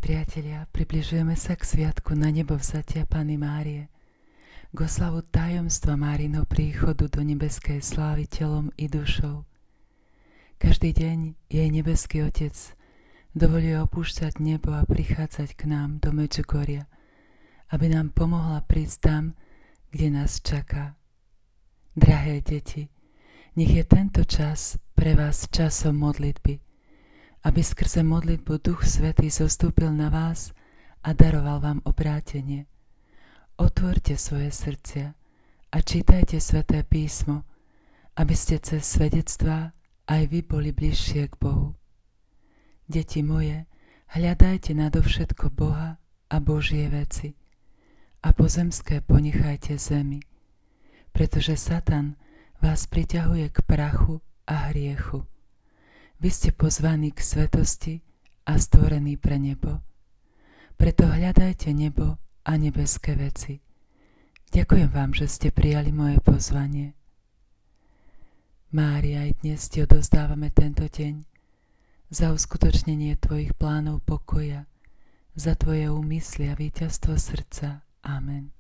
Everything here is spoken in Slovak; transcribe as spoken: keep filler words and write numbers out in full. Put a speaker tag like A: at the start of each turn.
A: priatelia, približujeme sa k sviatku na nebo vzatia Panny Márie, k oslavu tajomstva Márinho príchodu do nebeskej slávy telom i dušou. Každý deň jej nebeský Otec dovoluje opúšťať nebo a prichádzať k nám do Medžugoria, aby nám pomohla prísť tam, kde nás čaká. Drahé deti, nech je tento čas pre vás časom modlitby, aby skrze modlitbu Duch Svätý zostúpil na vás a daroval vám obrátenie. Otvorte svoje srdcia a čítajte Sväté písmo, aby ste cez svedectvá aj vy boli bližšie k Bohu. Deti moje, hľadajte nadovšetko Boha a Božie veci a pozemské ponechajte zemi, pretože Satan vás priťahuje k prachu a hriechu. Vy ste pozvaní k svetosti a stvorení pre nebo. Preto hľadajte nebo a nebeské veci. Ďakujem vám, že ste prijali moje pozvanie. Mária, aj dnes ti odozdávame tento deň za uskutočnenie tvojich plánov pokoja, za tvoje úmysly a víťazstvo srdca. Amen.